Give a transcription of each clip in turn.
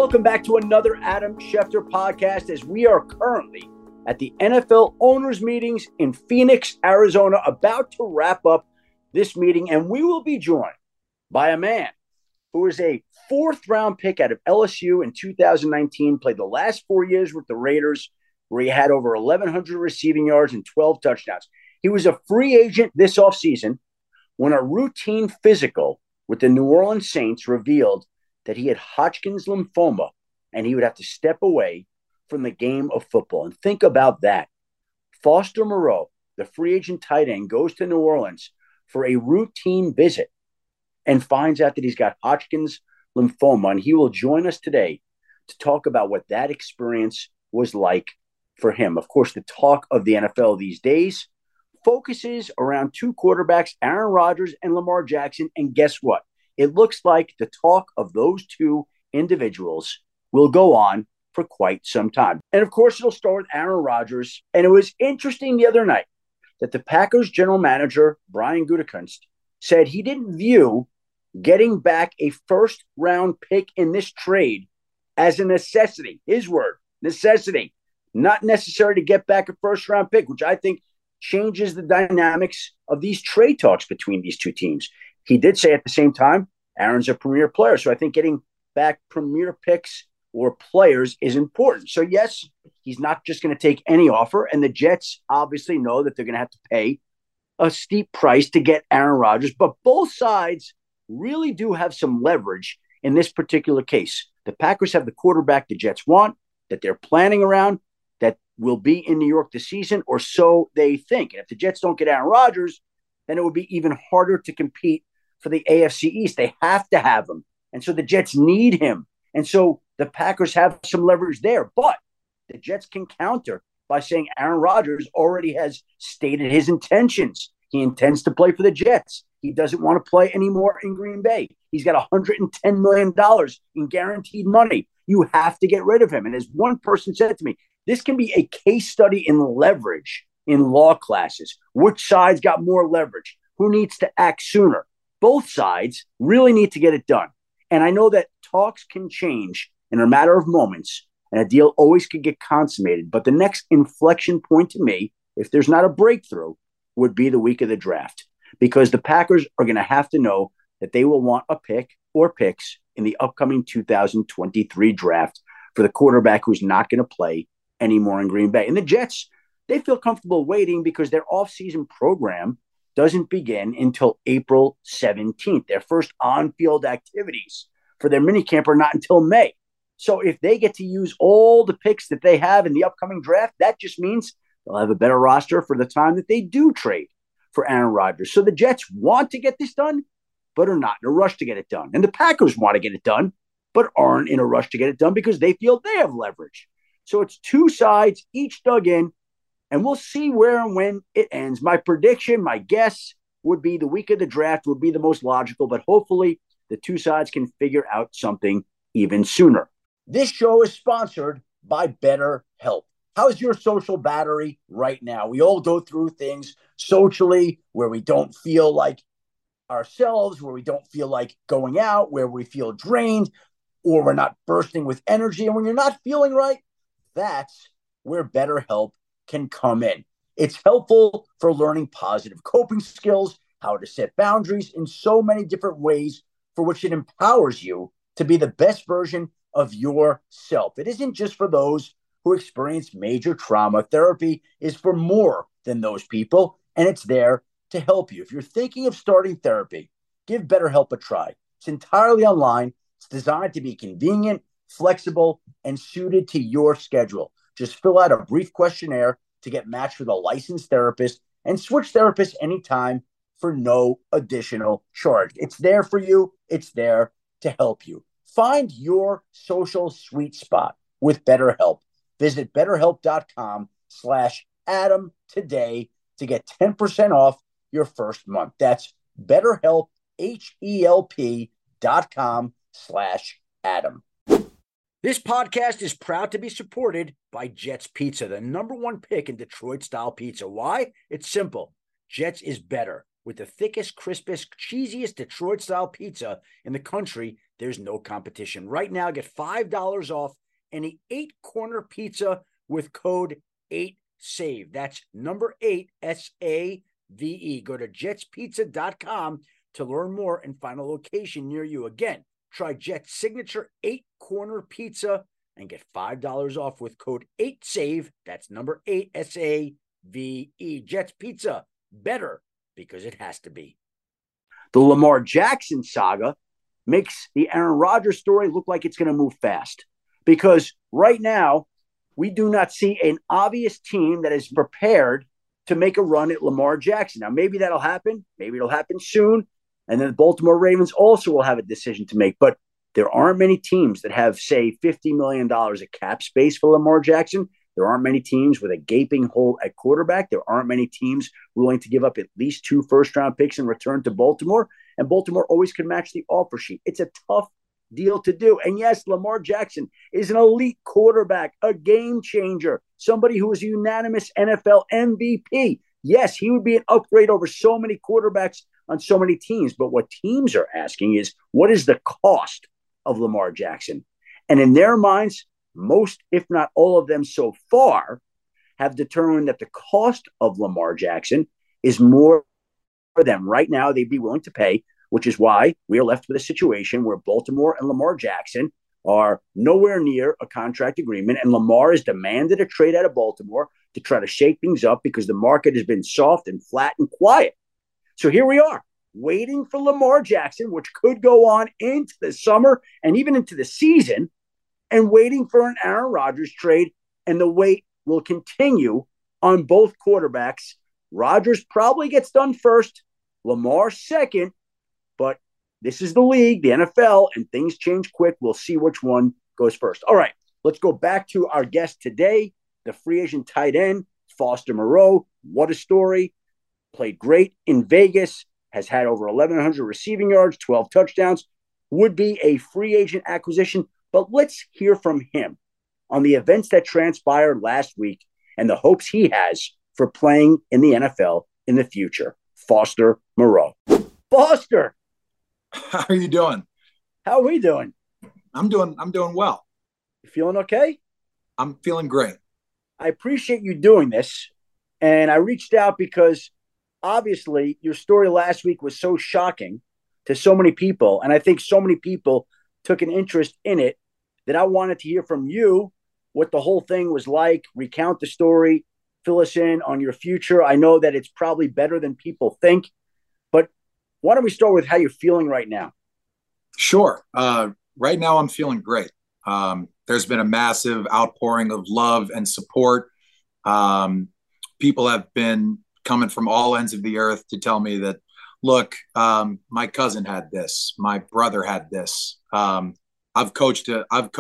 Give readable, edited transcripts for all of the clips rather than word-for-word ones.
welcome back to another Adam Schefter podcast as we are currently at the NFL owners meetings in Phoenix, Arizona, about to wrap up this meeting. And we will be joined by a man who is a fourth-round pick out of LSU in 2019, played the last 4 years with the Raiders, where he had over 1,100 receiving yards and 12 touchdowns. He was a free agent this offseason when a routine physical with the New Orleans Saints revealed that he had Hodgkin's lymphoma and he would have to step away from the game of football. And think about that. Foster Moreau, the free agent tight end, goes to New Orleans for a routine visit and finds out that he's got Hodgkin's lymphoma. And he will join us today to talk about what that experience was like for him. Of course, the talk of the NFL these days focuses around two quarterbacks, Aaron Rodgers and Lamar Jackson. And guess what? It looks like the talk of those two individuals will go on for quite some time. And of course, it'll start with Aaron Rodgers. And it was interesting the other night that the Packers general manager, Brian Gutekunst, said he didn't view getting back a first-round pick in this trade as a necessity. His word, necessity. Not necessary to get back a first-round pick, which I think changes the dynamics of these trade talks between these two teams. He did say at the same time, Aaron's a premier player. So I think getting back premier picks or players is important. So yes, he's not just going to take any offer. And the Jets obviously know that they're going to have to pay a steep price to get Aaron Rodgers. But both sides really do have some leverage in this particular case. The Packers have the quarterback the Jets want, that they're planning around, that will be in New York this season, or so they think. And if the Jets don't get Aaron Rodgers, then it would be even harder to compete for the AFC East. They have to have him. And so the Jets need him. And so the Packers have some leverage there. But the Jets can counter by saying Aaron Rodgers already has stated his intentions. He intends to play for the Jets. He doesn't want to play anymore in Green Bay. He's got $110 million in guaranteed money. You have to get rid of him. And as one person said to me, this can be a case study in leverage in law classes. Which side's got more leverage? Who needs to act sooner? Both sides really need to get it done. And I know that talks can change in a matter of moments, and a deal always could get consummated. But the next inflection point to me, if there's not a breakthrough, would be the week of the draft. Because the Packers are going to have to know that they will want a pick or picks in the upcoming 2023 draft for the quarterback who's not going to play anymore in Green Bay. And the Jets, they feel comfortable waiting because their offseason program doesn't begin until April 17th. Their first on-field activities for their minicamp are not until May. So if they get to use all the picks that they have in the upcoming draft, that just means they'll have a better roster for the time that they do trade for Aaron Rodgers. So the Jets want to get this done, but are not in a rush to get it done. And the Packers want to get it done, but aren't in a rush to get it done because they feel they have leverage. So it's two sides, each dug in, and we'll see where and when it ends. My prediction, my guess would be the week of the draft would be the most logical, but hopefully the two sides can figure out something even sooner. This show is sponsored by BetterHelp. How's your social battery right now? We all go through things socially where we don't feel like ourselves, where we don't feel like going out, where we feel drained, or we're not bursting with energy. And when you're not feeling right, that's where BetterHelp can come in. It's helpful for learning positive coping skills, how to set boundaries in so many different ways for which it empowers you to be the best version of yourself. It isn't just for those who experience major trauma. Therapy is for more than those people, and it's there to help you. If you're thinking of starting therapy, give BetterHelp a try. It's entirely online. It's designed to be convenient, flexible, and suited to your schedule. Just fill out a brief questionnaire to get matched with a licensed therapist and switch therapists anytime for no additional charge. It's there for you. It's there to help you. Find your social sweet spot with BetterHelp. Visit BetterHelp.com/Adam today to get 10% off your first month. That's BetterHelp, HELP.com/Adam. This podcast is proud to be supported by Jets Pizza, the #1 pick in Detroit-style pizza. Why? It's simple. Jets is better. With the thickest, crispest, cheesiest Detroit-style pizza in the country, there's no competition. Right now, get $5 off any 8-corner pizza with code 8SAVE. That's number 8, SAVE. Go to jetspizza.com to learn more and find a location near you. Again, try Jet's signature 8-corner pizza and get $5 off with code 8SAVE. That's number 8, SAVE. Jet's Pizza, better because it has to be. The Lamar Jackson saga makes the Aaron Rodgers story look like it's going to move fast, because right now we do not see an obvious team that is prepared to make a run at Lamar Jackson. Now, maybe that'll happen. Maybe it'll happen soon. And then the Baltimore Ravens also will have a decision to make. But there aren't many teams that have, say, $50 million of cap space for Lamar Jackson. There aren't many teams with a gaping hole at quarterback. There aren't many teams willing to give up at least 2 first-round picks in return to Baltimore. And Baltimore always can match the offer sheet. It's a tough deal to do. And yes, Lamar Jackson is an elite quarterback, a game changer, somebody who is a unanimous NFL MVP. Yes, he would be an upgrade over so many quarterbacks on so many teams. But what teams are asking is, what is the cost of Lamar Jackson? And in their minds, most, if not all of them so far, have determined that the cost of Lamar Jackson is more for them. Right now, they'd be willing to pay, which is why we are left with a situation where Baltimore and Lamar Jackson are nowhere near a contract agreement, and Lamar has demanded a trade out of Baltimore to try to shake things up because the market has been soft and flat and quiet. So here we are, waiting for Lamar Jackson, which could go on into the summer and even into the season, and waiting for an Aaron Rodgers trade, and the wait will continue on both quarterbacks. Rodgers probably gets done first, Lamar second, but this is the league, the NFL, and things change quick. We'll see which one goes first. All right, let's go back to our guest today, the free agent tight end, Foster Moreau. What a story. Played great in Vegas, has had over 1,100 receiving yards, 12 touchdowns, would be a free agent acquisition. But let's hear from him on the events that transpired last week and the hopes he has for playing in the NFL in the future. Foster Moreau. Foster, how are you doing? How are we doing? I'm doing well. You feeling okay? I'm feeling great. I appreciate you doing this. And I reached out because obviously your story last week was so shocking to so many people. And I think so many people took an interest in it that I wanted to hear from you what the whole thing was like, recount the story, fill us in on your future. I know that it's probably better than people think, but why don't we start with how you're feeling right now? Sure. Right now I'm feeling great. There's been a massive outpouring of love and support. People have been coming from all ends of the earth to tell me that, look, my cousin had this, my brother had this. I've coached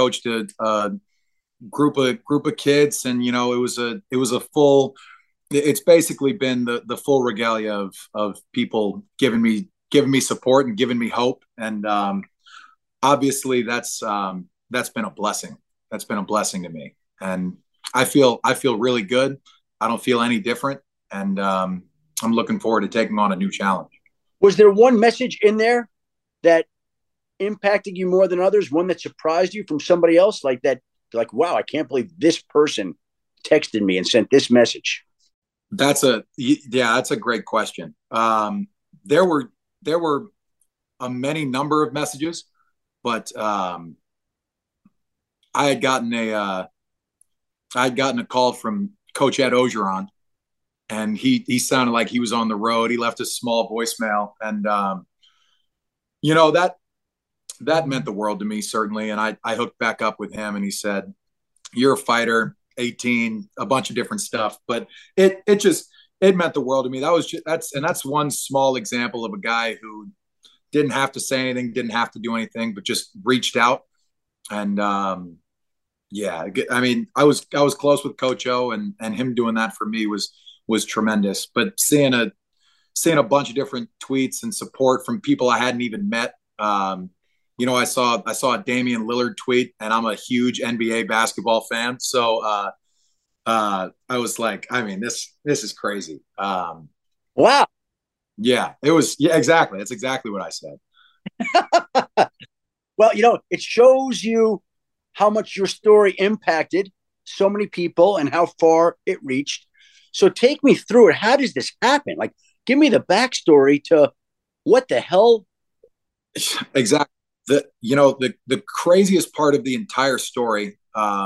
a group of kids, and it was a full. It's basically been the full regalia of people giving me support and giving me hope, and obviously that's been a blessing. That's been a blessing to me, and I feel really good. I don't feel any different, and I'm looking forward to taking on a new challenge. Was there one message in there that impacted you more than others? One that surprised you from somebody else, like that? Like, wow, I can't believe this person texted me and sent this message. That's a great question. There were a many number of messages, but I had gotten a call from Coach Ed Ogeron, and he sounded like he was on the road. He left a small voicemail, and that meant the world to me, certainly. And I hooked back up with him, and he said, "You're a fighter, 18, a bunch of different stuff." But it meant the world to me. That's one small example of a guy who didn't have to say anything, didn't have to do anything, but just reached out. And yeah, I mean, I was close with Coach O, and him doing that for me was tremendous. But seeing a bunch of different tweets and support from people I hadn't even met. I saw a Damian Lillard tweet, and I'm a huge NBA basketball fan. So I was like, I mean, this is crazy. Wow. Yeah, it was. Yeah, exactly. That's exactly what I said. Well, it shows you how much your story impacted so many people and how far it reached. So take me through it. How does this happen? Like, give me the backstory to what the hell. Exactly. The craziest part of the entire story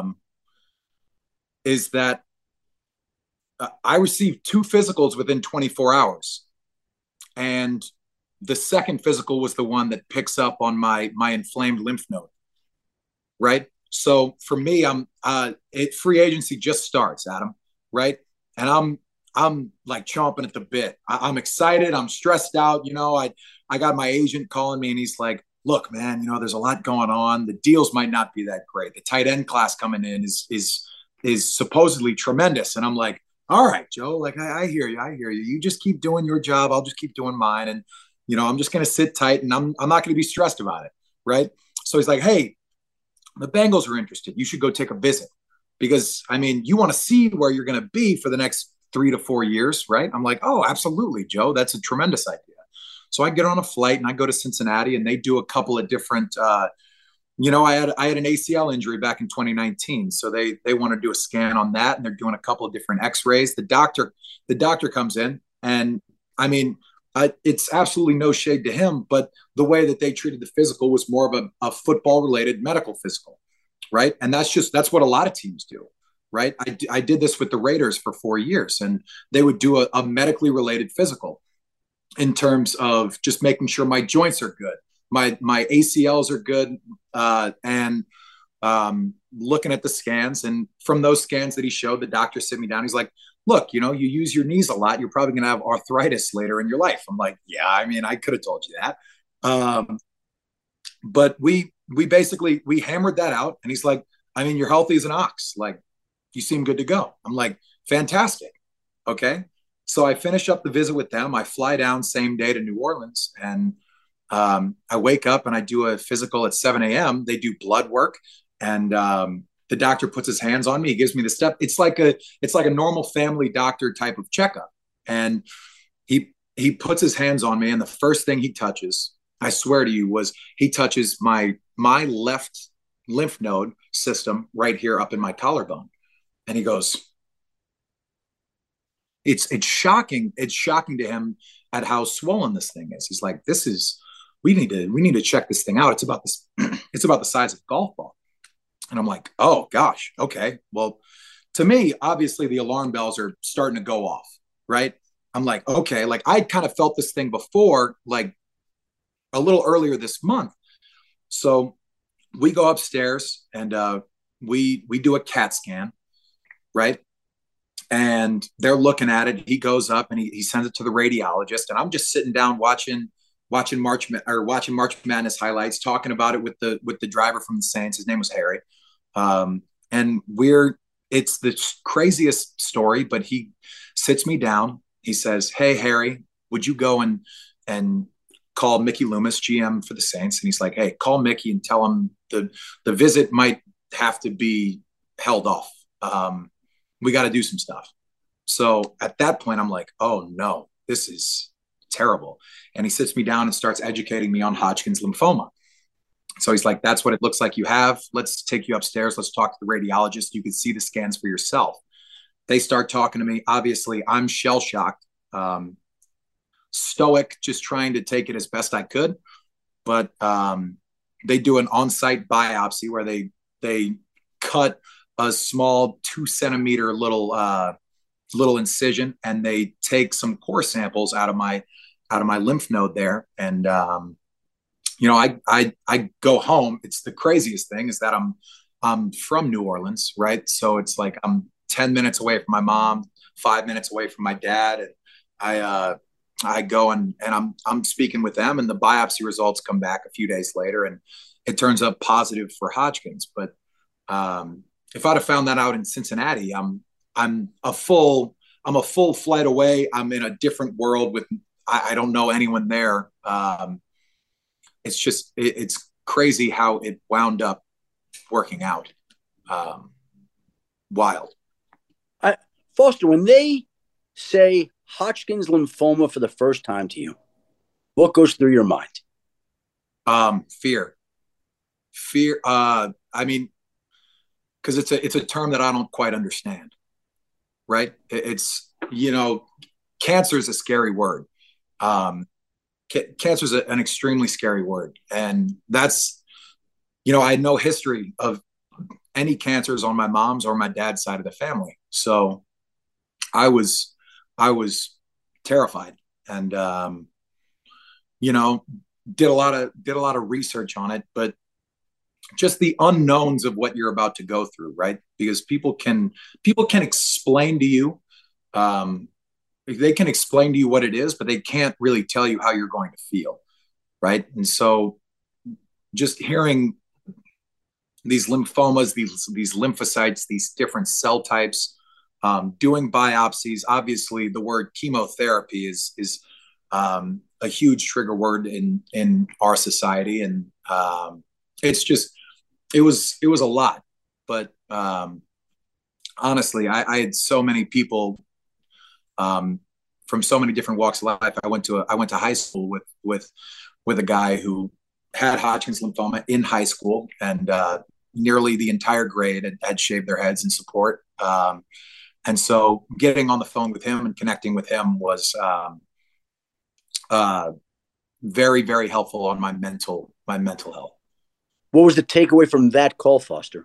is that I received two physicals within 24 hours, and the second physical was the one that picks up on my inflamed lymph node. Right. So for me, free agency just starts, Adam. Right. And I'm like chomping at the bit. I'm excited. I'm stressed out. I got my agent calling me and he's like, look, man, there's a lot going on. The deals might not be that great. The tight end class coming in is supposedly tremendous. And I'm like, all right, Joe, like I hear you. I hear you. You just keep doing your job. I'll just keep doing mine. And, I'm just going to sit tight and I'm not going to be stressed about it. Right. So he's like, hey, the Bengals are interested. You should go take a visit because, you want to see where you're going to be for the next 3 to 4 years, right? I'm like, oh, absolutely, Joe. That's a tremendous idea. So I get on a flight and I go to Cincinnati and they do a couple of different, I had an ACL injury back in 2019. So they want to do a scan on that and they're doing a couple of different x-rays. The doctor comes in and it's absolutely no shade to him, but the way that they treated the physical was more of a football related medical physical. Right. And that's what a lot of teams do. Right. I did this with the Raiders for 4 years and they would do a medically related physical in terms of just making sure my joints are good. My ACLs are good. And looking at the scans, and from those scans that he showed, the doctor sit me down. He's like, look, you use your knees a lot. You're probably going to have arthritis later in your life. I'm like, yeah, I could have told you that. But we basically, we hammered that out. And he's like, you're healthy as an ox. Like, you seem good to go. I'm like, fantastic. Okay. So I finish up the visit with them. I fly down same day to New Orleans and I wake up and I do a physical at 7 a.m. They do blood work and the doctor puts his hands on me. He gives me the step. It's like a normal family doctor type of checkup. And he puts his hands on me and the first thing he touches, I swear to you, was he touches my left lymph node system right here up in my collarbone. And he goes, it's shocking. It's shocking to him at how swollen this thing is. He's like, we need to check this thing out. It's about this, it's about the size of a golf ball. And I'm like, oh gosh, okay. Well, to me, obviously the alarm bells are starting to go off, right? I'm like, okay, like I kind of felt this thing before, like a little earlier this month. So we go upstairs and we do a CAT scan, right? And they're looking at it. He goes up and he sends it to the radiologist, and I'm just sitting down watching March Madness highlights, talking about it with the driver from the Saints. His name was Harry, and it's the craziest story. But he sits me down. He says, "Hey Harry, would you go and call Mickey Loomis, GM for the Saints?" And he's like, "Hey, call Mickey and tell him the visit might have to be held off. We got to do some stuff." So at that point, I'm like, oh no, this is terrible. And he sits me down and starts educating me on Hodgkin's lymphoma. So he's like, that's what it looks like you have. Let's take you upstairs. Let's talk to the radiologist. You can see the scans for yourself. They start talking to me. Obviously, I'm shell shocked, stoic, just trying to take it as best I could. But they do an on-site biopsy where they cut a small 2 centimeter little incision, and they take some core samples out of my lymph node there. And I go home. It's the craziest thing is that I'm from New Orleans, right? So it's like I'm 10 minutes away from my mom, 5 minutes away from my dad, and I go and I'm speaking with them, and the biopsy results come back a few days later, and it turns up positive for Hodgkin's. But if I'd have found that out in Cincinnati, I'm a full flight away. I'm in a different world with I don't know anyone there. It's crazy how it wound up working out. Wild. Foster, when they say Hodgkin's lymphoma for the first time to you, what goes through your mind? Fear. I mean, because it's a term that I don't quite understand, right? It's, cancer is a scary word. Cancer is an extremely scary word. And that's, I had no history of any cancers on my mom's or my dad's side of the family. So I was terrified and, did a lot of research on it, but just the unknowns of what you're about to go through, right? Because people can explain to you, they can explain to you what it is, but they can't really tell you how you're going to feel, right? And so just hearing these lymphomas, these lymphocytes, these different cell types, doing biopsies. Obviously, the word chemotherapy is a huge trigger word in our society, and it's just it was a lot. But honestly, I had so many people from so many different walks of life. I went to high school with a guy who had Hodgkin's lymphoma in high school, and nearly the entire grade had shaved their heads in support. And so getting on the phone with him and connecting with him was very, very helpful on my mental health. What was the takeaway from that call, Foster?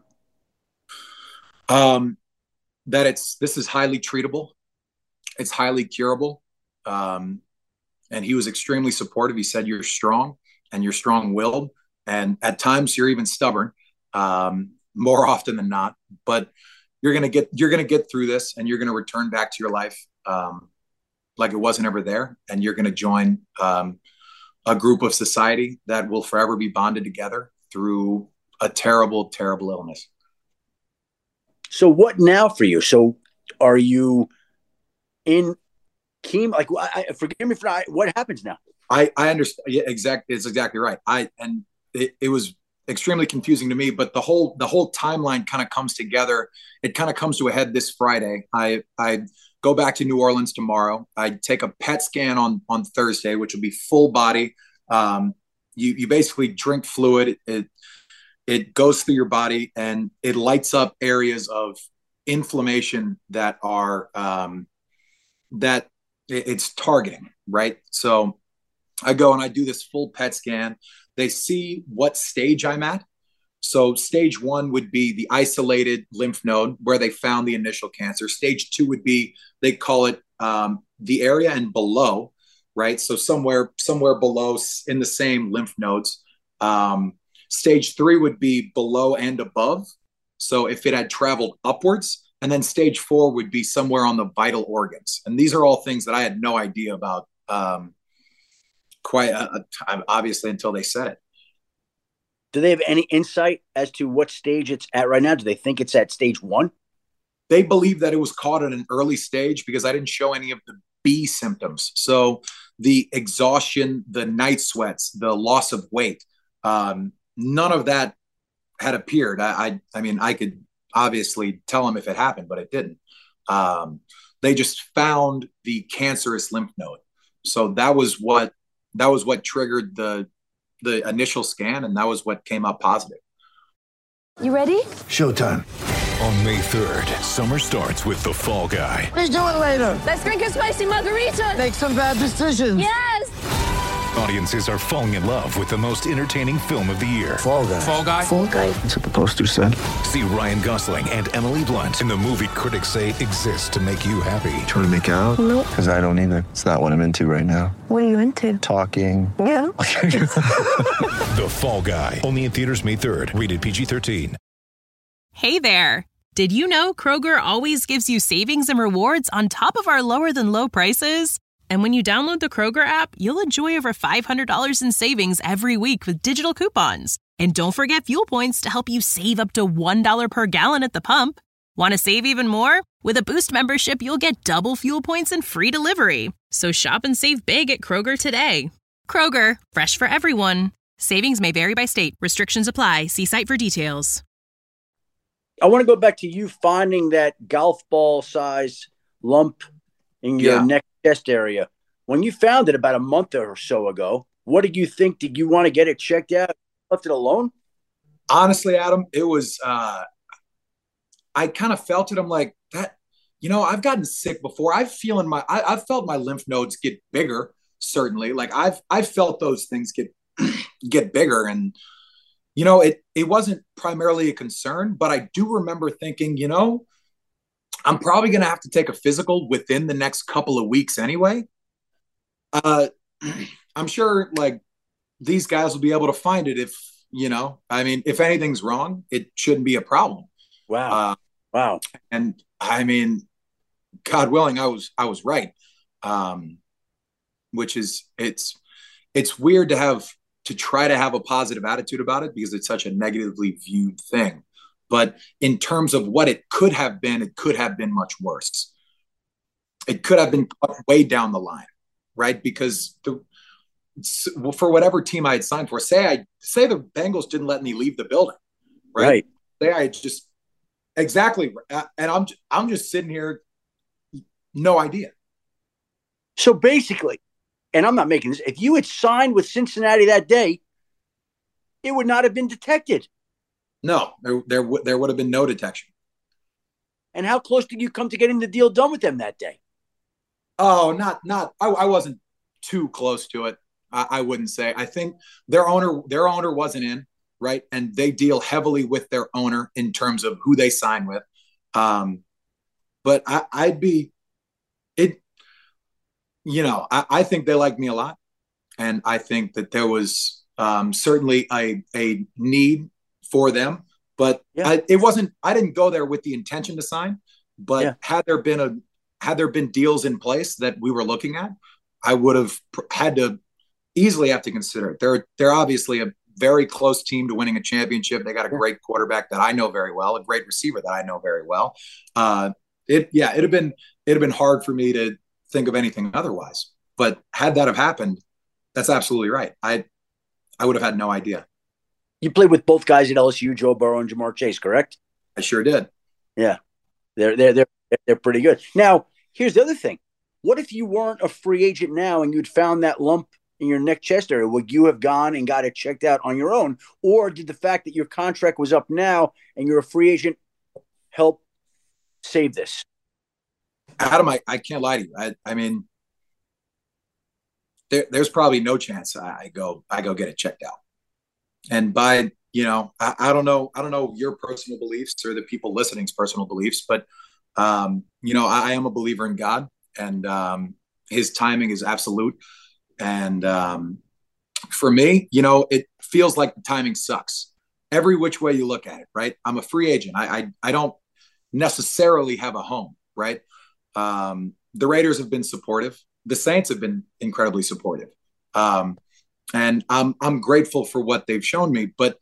That this is highly treatable. It's highly curable. And he was extremely supportive. He said, "You're strong and you're strong-willed. And at times you're even stubborn, more often than not, but you're going to get through this, and you're going to return back to your life like it wasn't ever there. And you're going to join a group of society that will forever be bonded together through a terrible, terrible illness." So what now for you? So are you in chemo? Like, forgive me for what happens now? I understand. Yeah, exactly. It's exactly right. It was extremely confusing to me, but the whole timeline kind of comes together. It kind of comes to a head this Friday. I go back to New Orleans tomorrow. I take a PET scan on Thursday, which will be full body. You basically drink fluid. It goes through your body and it lights up areas of inflammation that are that it's targeting, right? So I go and I do this full PET scan. They see what stage I'm at. So stage 1 would be the isolated lymph node where they found the initial cancer. Stage 2 would be, they call it the area and below, right? So somewhere below in the same lymph nodes. Stage 3 would be below and above. So if it had traveled upwards, and then stage 4 would be somewhere on the vital organs. And these are all things that I had no idea about obviously until they said it. Do they have any insight as to what stage it's at right now? Do they think it's at stage 1? They believe that it was caught at an early stage because I didn't show any of the B symptoms. So the exhaustion, the night sweats, the loss of weight, none of that had appeared. I mean, I could obviously tell them if it happened, but it didn't. They just found the cancerous lymph node. So that was what triggered the initial scan, and that was what came up positive. You ready? Showtime. On May 3rd, summer starts with The Fall Guy. Let's do it later. Let's drink a spicy margarita. Make some bad decisions. Yes! Audiences are falling in love with the most entertaining film of the year. Fall Guy. Fall Guy? Fall guy. That's what the poster said. See Ryan Gosling and Emily Blunt in the movie critics say exists to make you happy. Trying to make it out? Nope. Because I don't either. It's not what I'm into right now. What are you into? Talking. Yeah. The Fall Guy. Only in theaters May 3rd. Rated PG-13. Hey there. Did you know Kroger always gives you savings and rewards on top of our lower than low prices? And when you download the Kroger app, you'll enjoy over $500 in savings every week with digital coupons. And don't forget fuel points to help you save up to $1 per gallon at the pump. Want to save even more? With a Boost membership, you'll get double fuel points and free delivery. So shop and save big at Kroger today. Kroger, fresh for everyone. Savings may vary by state. Restrictions apply. See site for details. I want to go back to you finding that golf ball size lump in your neck chest area. When you found it about a month or so ago, what did you think? Did you want to get it checked out? Left it alone? Honestly, Adam, it was, I kind of felt it. I'm like, that, I've gotten sick before. I've felt my lymph nodes get bigger, certainly. Like I've felt those things get bigger. And, it wasn't primarily a concern, but I do remember thinking, I'm probably going to have to take a physical within the next couple of weeks anyway. I'm sure like these guys will be able to find it if anything's wrong, it shouldn't be a problem. Wow. Wow. And I mean, God willing, I was right. Which is, it's weird to try to have a positive attitude about it because it's such a negatively viewed thing. But in terms of what it could have been much worse. It could have been way down the line, right? Because for whatever team I had signed for, say the Bengals didn't let me leave the building, right? Say I just exactly, and I'm just sitting here, no idea. So basically, and I'm not making this, if you had signed with Cincinnati that day, it would not have been detected. No, there would have been no detection. And how close did you come to getting the deal done with them that day? Oh, I wasn't too close to it. I wouldn't say. I think their owner wasn't in, right? And they deal heavily with their owner in terms of who they sign with. But I'd be it. I think they like me a lot, and I think that there was certainly a need for them. But yeah. It wasn't. I didn't go there with the intention to sign. But had there been deals in place that we were looking at, I would have had to easily have to consider it. They're obviously a very close team to winning a championship. They got a great quarterback that I know very well, a great receiver that I know very well. It'd have been hard for me to think of anything otherwise. But had that have happened, that's absolutely right. I would have had no idea. You played with both guys at LSU, Joe Burrow and Ja'Marr Chase, correct? I sure did. Yeah, they're pretty good. Now, here's the other thing. What if you weren't a free agent now and you'd found that lump in your neck chest area? Would you have gone and got it checked out on your own? Or did the fact that your contract was up now and you're a free agent help save this? Adam, I can't lie to you. I mean, there's probably no chance I go get it checked out. And by, I don't know your personal beliefs or the people listening's personal beliefs, but, I am a believer in God, and his timing is absolute. And for me, it feels like the timing sucks every which way you look at it, right? I'm a free agent. I don't necessarily have a home, right? The Raiders have been supportive. The Saints have been incredibly supportive. And I'm grateful for what they've shown me. But,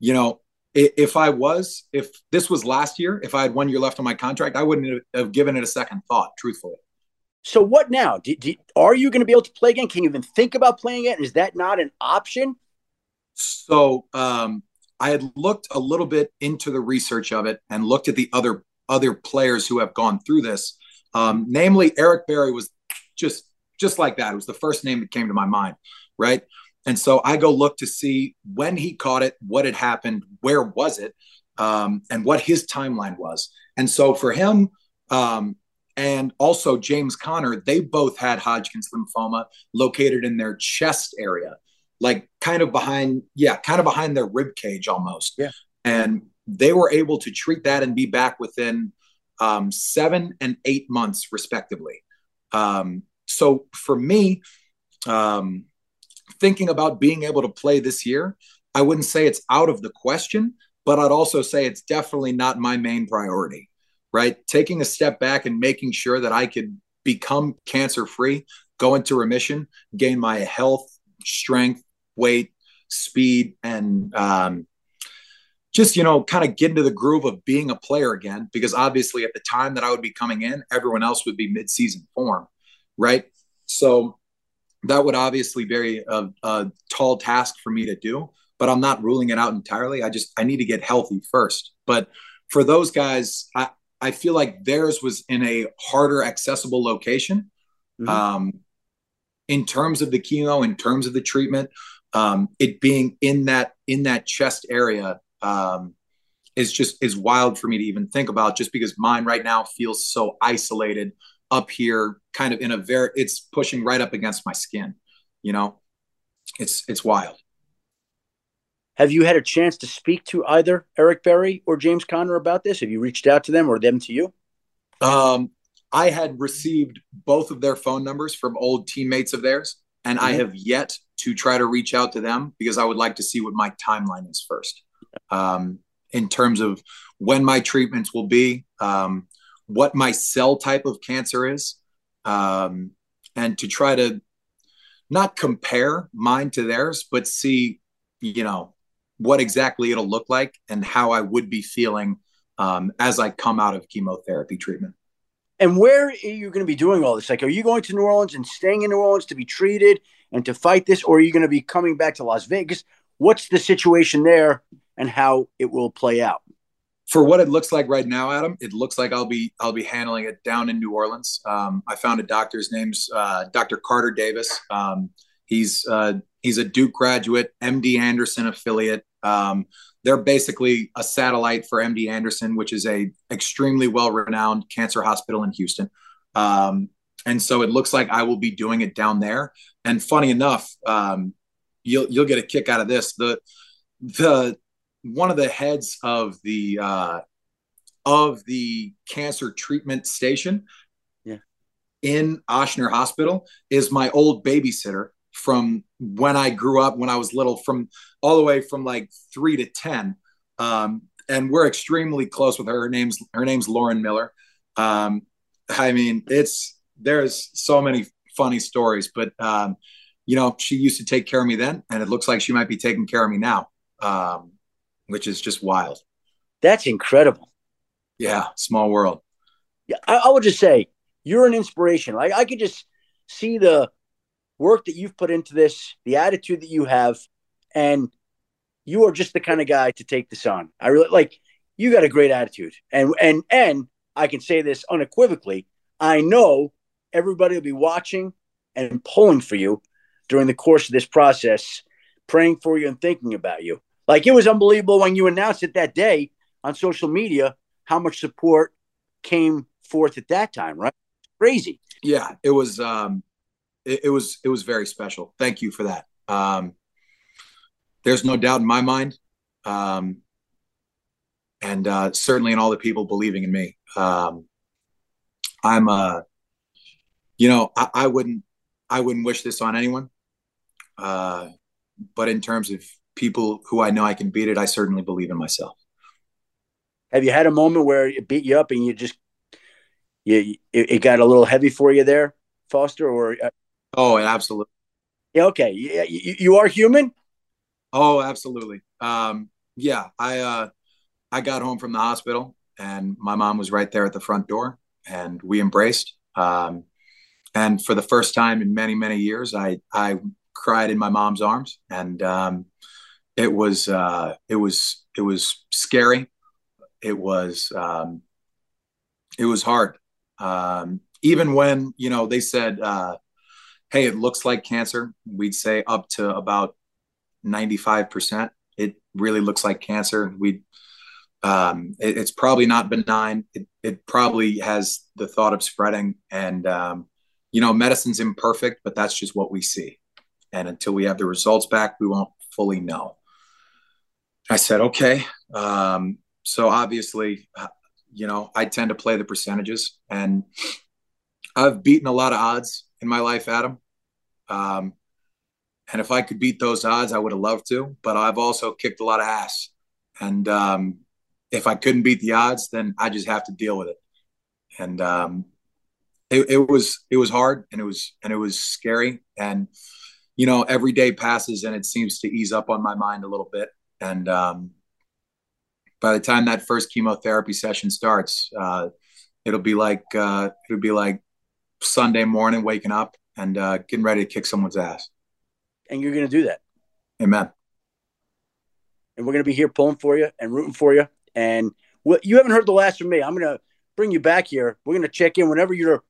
if this was last year, if I had 1 year left on my contract, I wouldn't have given it a second thought, truthfully. So what now? Are you going to be able to play again? Can you even think about playing again? Is that not an option? So I had looked a little bit into the research of it and looked at the other players who have gone through this. Namely, Eric Berry was just like that. It was the first name that came to my mind, right? And so I go look to see when he caught it, what had happened, where was it, and what his timeline was. And so for him, and also James Conner, they both had Hodgkin's lymphoma located in their chest area, like kind of behind their rib cage almost. Yeah. And they were able to treat that and be back within 7 and 8 months, respectively. So for me, thinking about being able to play this year, I wouldn't say it's out of the question, but I'd also say it's definitely not my main priority, right? Taking a step back and making sure that I could become cancer-free, go into remission, gain my health, strength, weight, speed, and just, kind of get into the groove of being a player again, because obviously at the time that I would be coming in, everyone else would be mid-season form, right? So that would obviously be a tall task for me to do, but I'm not ruling it out entirely. I need to get healthy first. But for those guys, I feel like theirs was in a harder accessible location. Mm-hmm. In terms of the chemo, in terms of the treatment, it being in that chest area is wild for me to even think about, just because mine right now feels so isolated up here, kind of it's pushing right up against my skin. It's wild. Have you had a chance to speak to either Eric Berry or James Conner about this? Have you reached out to them or them to you? I had received both of their phone numbers from old teammates of theirs, and I have yet to try to reach out to them because I would like to see what my timeline is first, in terms of when my treatments will be, what my cell type of cancer is, and to try to not compare mine to theirs, but see, what exactly it'll look like and how I would be feeling as I come out of chemotherapy treatment. And where are you going to be doing all this? Like, are you going to New Orleans and staying in New Orleans to be treated and to fight this? Or are you going to be coming back to Las Vegas? What's the situation there and how it will play out? For what it looks like right now, Adam, it looks like I'll be handling it down in New Orleans. I found a doctor. His name's Dr. Carter Davis. He's a Duke graduate, MD Anderson affiliate. They're basically a satellite for MD Anderson, which is a extremely well-renowned cancer hospital in Houston. And so it looks like I will be doing it down there. And funny enough, you'll get a kick out of this. The one of the heads of the cancer treatment station in Ochsner Hospital is my old babysitter from when I grew up, when I was little, from all the way from like 3 to 10. And we're extremely close with her. Her name's Lauren Miller. I mean, there's so many funny stories, but she used to take care of me then, and it looks like she might be taking care of me now, which is just wild. That's incredible. Yeah. Small world. Yeah. I would just say you're an inspiration. Like, I could just see the work that you've put into this, the attitude that you have, and you are just the kind of guy to take this on. I really like, you got a great attitude, and I can say this unequivocally. I know everybody will be watching and pulling for you during the course of this process, praying for you and thinking about you. Like, it was unbelievable when you announced it that day on social media, how much support came forth at that time, right? Crazy. Yeah, it was, it was very special. Thank you for that. There's no doubt in my mind. And certainly in all the people believing in me. I wouldn't wish this on anyone. But in terms of people who I know I can beat it, I certainly believe in myself. Have you had a moment where it beat you up and it got a little heavy for you there, Foster? Or oh, absolutely. Yeah. Okay. Yeah, you are human. Oh, absolutely. Yeah. I got home from the hospital and my mom was right there at the front door and we embraced. And for the first time in many, many years, I cried in my mom's arms, and it was scary. It was hard. Even when, they said, hey, it looks like cancer, we'd say up to about 95%. It really looks like cancer. It's probably not benign. It probably has the thought of spreading, and, medicine's imperfect, but that's just what we see. And until we have the results back, we won't fully know. I said, okay. So obviously, I tend to play the percentages, and I've beaten a lot of odds in my life, Adam. And if I could beat those odds, I would have loved to, but I've also kicked a lot of ass. And if I couldn't beat the odds, then I just have to deal with it. And it was hard, and it was scary. And, every day passes and it seems to ease up on my mind a little bit. And by the time that first chemotherapy session starts, it'll be like Sunday morning, waking up and getting ready to kick someone's ass. And you're going to do that. Amen. And we're going to be here pulling for you and rooting for you. And you haven't heard the last from me. I'm going to bring you back here. We're going to check in whenever you're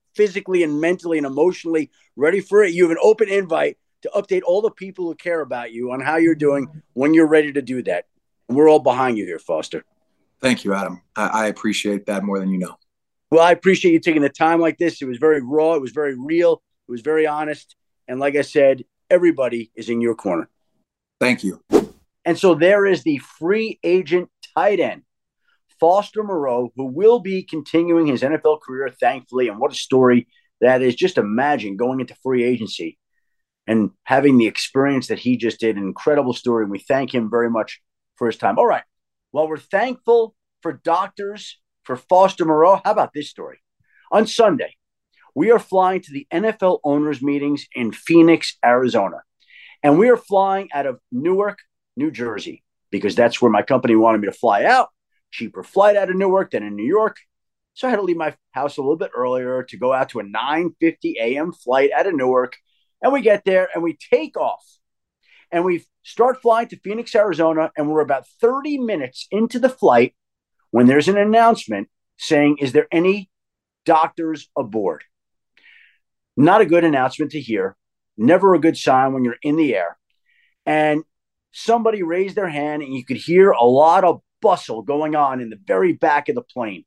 physically and mentally and emotionally ready for it, you have an open invite to update all the people who care about you on how you're doing when you're ready to do that. And we're all behind you here, Foster. Thank you, Adam. I appreciate that more than you know. Well, I appreciate you taking the time like this. It was very raw. It was very real. It was very honest. And like I said, everybody is in your corner. Thank you. And so there is the free agent tight end, Foster Moreau, who will be continuing his NFL career, thankfully. And what a story that is. Just imagine going into free agency and having the experience that he just did. An incredible story. And we thank him very much for his time. All right. Well, we're thankful for doctors, for Foster Moreau. How about this story? On Sunday, we are flying to the NFL owners meetings in Phoenix, Arizona. And we are flying out of Newark, New Jersey, because that's where my company wanted me to fly out. Cheaper flight out of Newark than in New York. So I had to leave my house a little bit earlier to go out to a 9:50 a.m. flight out of Newark. And we get there and we take off. And we start flying to Phoenix, Arizona. And we're about 30 minutes into the flight when there's an announcement saying, is there any doctors aboard? Not a good announcement to hear. Never a good sign when you're in the air. And somebody raised their hand and you could hear a lot of bustle going on in the very back of the plane.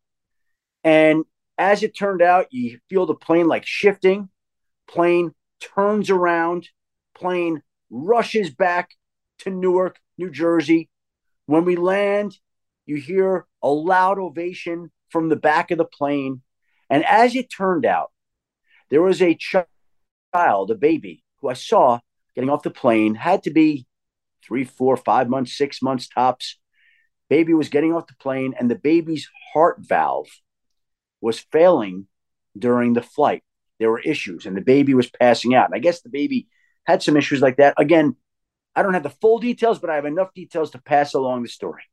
And as it turned out, you feel the plane like shifting. Plane turns around. Plane rushes back to Newark, New Jersey. When we land, you hear a loud ovation from the back of the plane. And as it turned out, there was a child, a baby, who I saw getting off the plane, had to be 3, 4, 5 months, 6 months tops. Baby was getting off the plane, and the baby's heart valve was failing during the flight. There were issues, and the baby was passing out. And I guess the baby had some issues like that. Again, I don't have the full details, but I have enough details to pass along the story.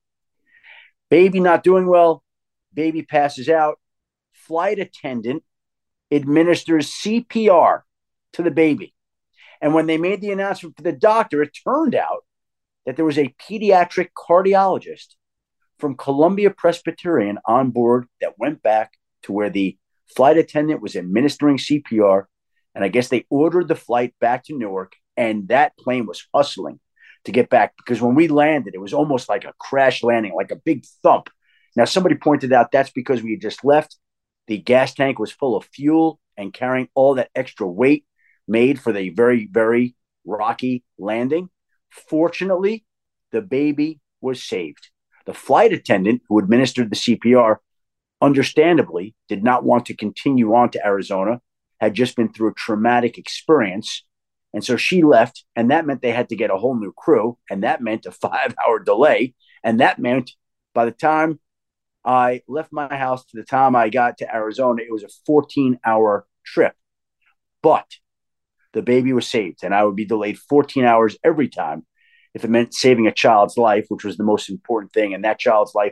Baby not doing well. Baby passes out. Flight attendant administers CPR to the baby. And when they made the announcement for the doctor, it turned out that there was a pediatric cardiologist from Columbia Presbyterian on board that went back to where the flight attendant was administering CPR. And I guess they ordered the flight back to Newark, and that plane was hustling to get back because when we landed, it was almost like a crash landing, like a big thump. Now, somebody pointed out that's because we had just left. The gas tank was full of fuel, and carrying all that extra weight made for the very, very rocky landing. Fortunately, the baby was saved. The flight attendant who administered the CPR, understandably, did not want to continue on to Arizona, had just been through a traumatic experience. And so she left, and that meant they had to get a whole new crew, and that meant a 5-hour delay. And that meant by the time I left my house to the time I got to Arizona, it was a 14-hour trip. But the baby was saved, and I would be delayed 14 hours every time if it meant saving a child's life, which was the most important thing. And that child's life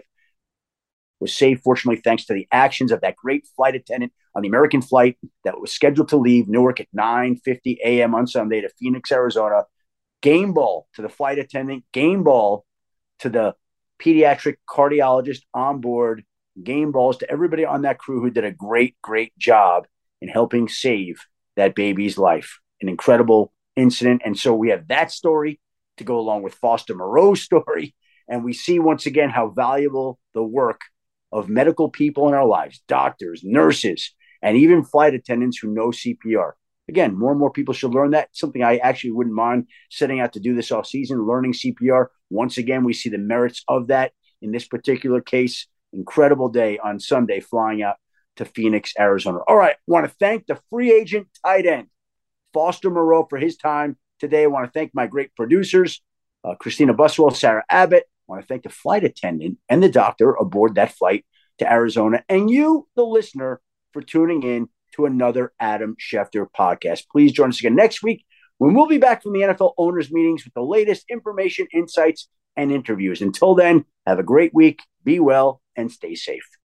was saved, fortunately, thanks to the actions of that great flight attendant on the American flight that was scheduled to leave Newark at 9:50 a.m. on Sunday to Phoenix, Arizona. Game ball to the flight attendant, game ball to the pediatric cardiologist on board, game balls to everybody on that crew who did a great, great job in helping save that baby's life. An incredible incident. And so we have that story to go along with Foster Moreau's story. And we see once again how valuable the work of medical people in our lives, doctors, nurses, and even flight attendants who know CPR. Again, more and more people should learn that. Something I actually wouldn't mind setting out to do this all season, learning CPR. Once again, we see the merits of that in this particular case. Incredible day on Sunday flying out to Phoenix, Arizona. All right, I want to thank the free agent tight end, Foster Moreau, for his time today. I want to thank my great producers, Christina Buswell, Sarah Abbott. I want to thank the flight attendant and the doctor aboard that flight to Arizona, and you, the listener, for tuning in to another Adam Schefter podcast. Please join us again next week when we'll be back from the NFL owners meetings with the latest information, insights, and interviews. Until then, have a great week, be well, and stay safe.